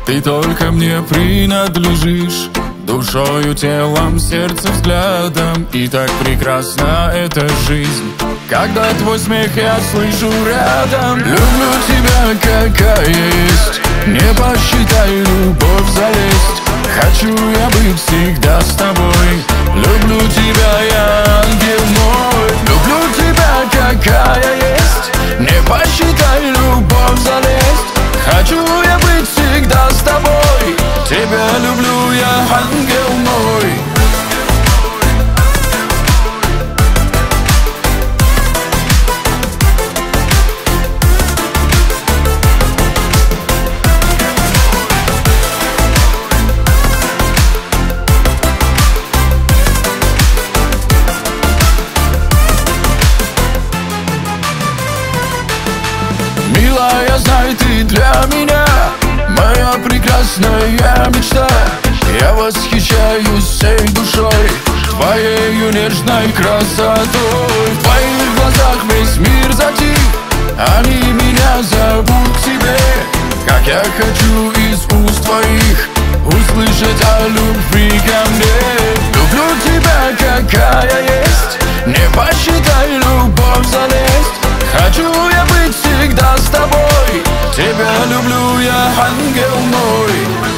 Ты только мне принадлежишь, душою, телом, сердцем, взглядом. И так прекрасна эта жизнь, когда твой смех я слышу рядом. Люблю тебя, какая есть, не посчитай, любовь залезть. Хочу я быть всегда с тобой. Люблю тебя, я ангел мой. Люблю тебя, какая есть, не посчитай, любовь залезть. Хочу я быть всегда с тобой. Тебя люблю я, ангел мой. Милая, знай, ты для меня моя прекрасная мечта. Я восхищаюсь всей душой твоею нежной красотой. В твоих глазах весь мир затих, они меня зовут к себе. Как я хочу из уст твоих услышать о любви ко мне. Люблю тебя, какая есть, не посчитай, любовь залезть. Хочу я быть всегда с тобой. Тебя люблю я, ангел мой.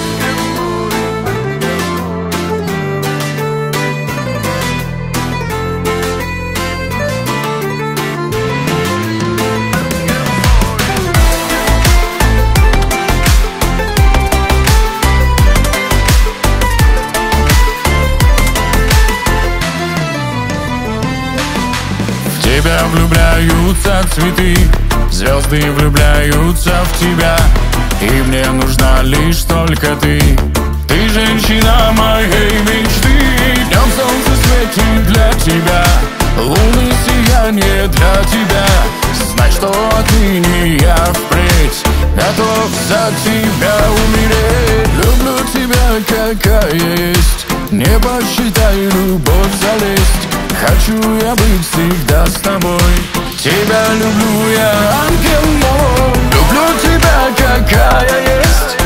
В тебя влюбляются цветы, звезды влюбляются в тебя. И мне нужна лишь только ты. Ты женщина моей мечты. Днем солнце светит для тебя, луны сияние для тебя. Знай, что отныне я впредь готов за тебя умереть. Люблю тебя, какая есть, не посчитай, любовь залезть. Хочу я быть всегда с тобой. Тебя люблю я, ангел мой. Люблю тебя, какая есть,